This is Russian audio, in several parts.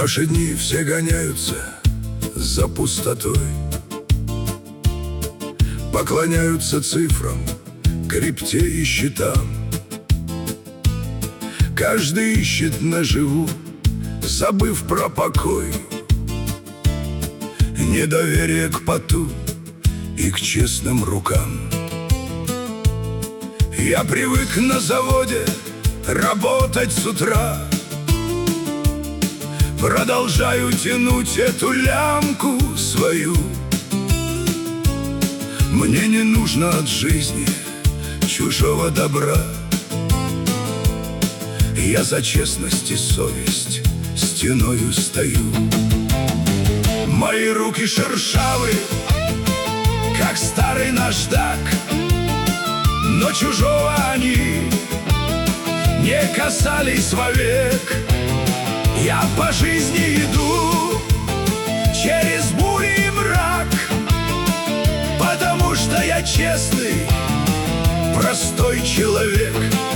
наши дни все гоняются за пустотой, поклоняются цифрам, крипте и счетам. Каждый ищет наживу, забыв про покой, недоверие к поту и к честным рукам. Я привык на заводе работать с утра, продолжаю тянуть эту лямку свою. Мне не нужно от жизни чужого добра. Я за честность и совесть стеною стою. Мои руки шершавы, как старый наждак, но чужого они не касались вовек. Я по жизни иду через бури и мрак, потому что я честный, простой человек.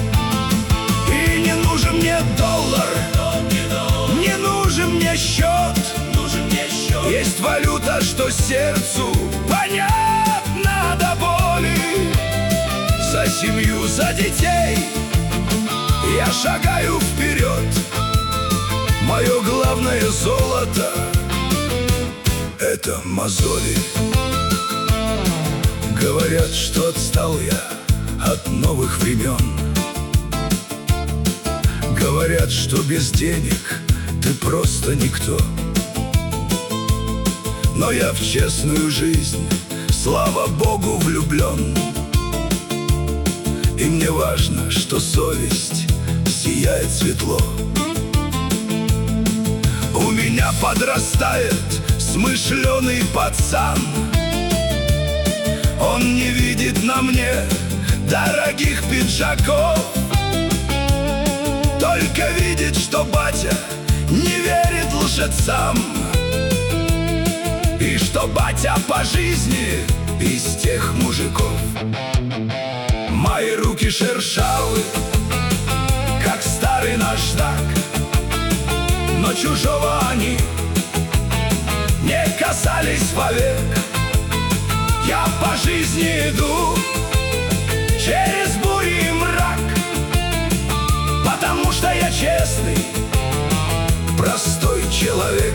И не нужен мне доллар, не нужен мне счет. Есть валюта, что сердцу понятна до боли. За семью, за детей я шагаю вперед. Мое главное золото — это мозоли. Говорят, что отстал я от новых времен. Говорят, что без денег ты просто никто. Но я в честную жизнь, слава Богу, влюблен. И мне важно, что совесть сияет светло. У меня подрастает смышленый пацан. Он не видит на мне дорогих пиджаков, только видит, что батя не верит лжецам, и что батя по жизни из тех мужиков. Мои руки шершавы, как старый наждак, но чужого они не касались вовек. Я по жизни иду через бури и мрак, потому что я честный, простой человек.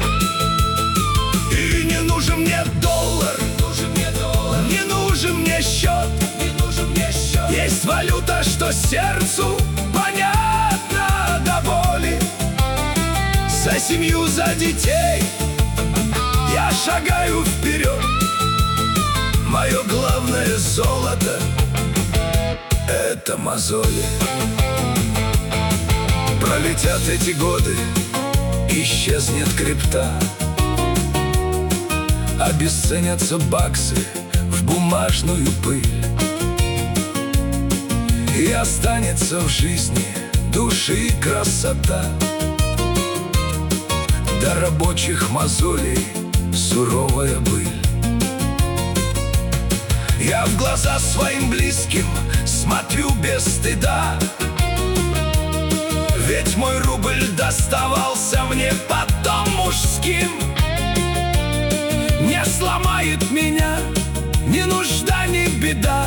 И не нужен мне доллар, не нужен мне счет. Есть валюта, что сердцу понятна до боли. За семью, за детей я шагаю вперед. Мое главное золото — это мозоли. Пролетят эти годы, исчезнет крипта, обесценятся баксы в бумажную пыль, и останется в жизни души красота. До рабочих мозолей суровая быль. Я в глаза своим близким смотрю без стыда, ведь мой рубль доставался мне потом мужским. Не сломает меня ни нужда, ни беда,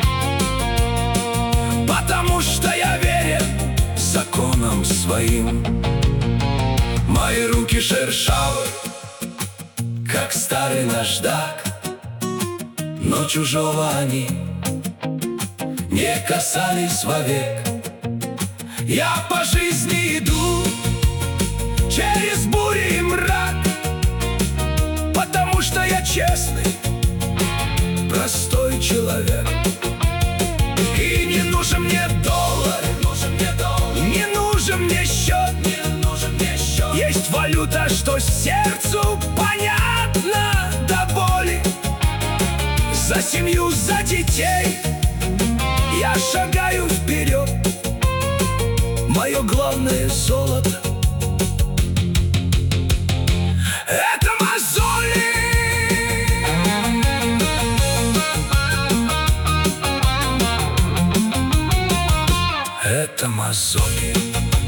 потому что я верен законам своим. Мои руки шершавы, как старый наждак, но чужого они не касались вовек. Я по жизни иду через бури и мрак, потому что я честный, простой человек. И не нужен мне доллар, не нужен мне счет. Есть валюта, что сердцу понятна до боли. За семью, за детей я шагаю вперед. Мое главное золото — это мозоли. Это мозоли.